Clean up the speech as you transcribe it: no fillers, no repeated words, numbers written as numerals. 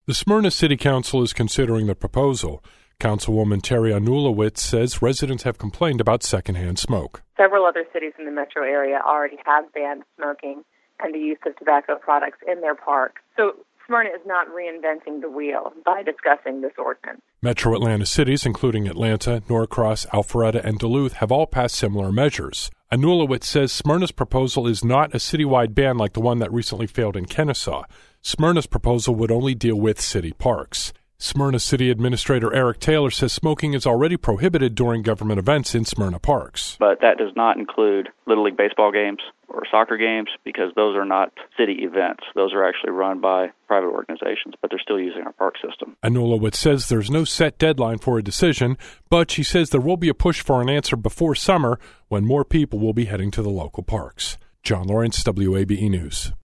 The Smyrna City Council is considering the proposal. Councilwoman Terry Anulowicz says residents have complained about secondhand smoke. Several other cities in the metro area already have banned smoking and the use of tobacco products in their parks. So Smyrna is not reinventing the wheel by discussing this ordinance. Metro Atlanta cities, including Atlanta, Norcross, Alpharetta, and Duluth, have all passed similar measures. Anulowicz says Smyrna's proposal is not a citywide ban like the one that recently failed in Kennesaw. Smyrna's proposal would only deal with city parks. Smyrna City Administrator Eric Taylor says smoking is already prohibited during government events in Smyrna parks. But that does not include Little League baseball games or soccer games because those are not city events. Those are actually run by private organizations, but they're still using our park system. Anulowicz says there's no set deadline for a decision, but she says there will be a push for an answer before summer when more people will be heading to the local parks. John Lawrence, WABE News.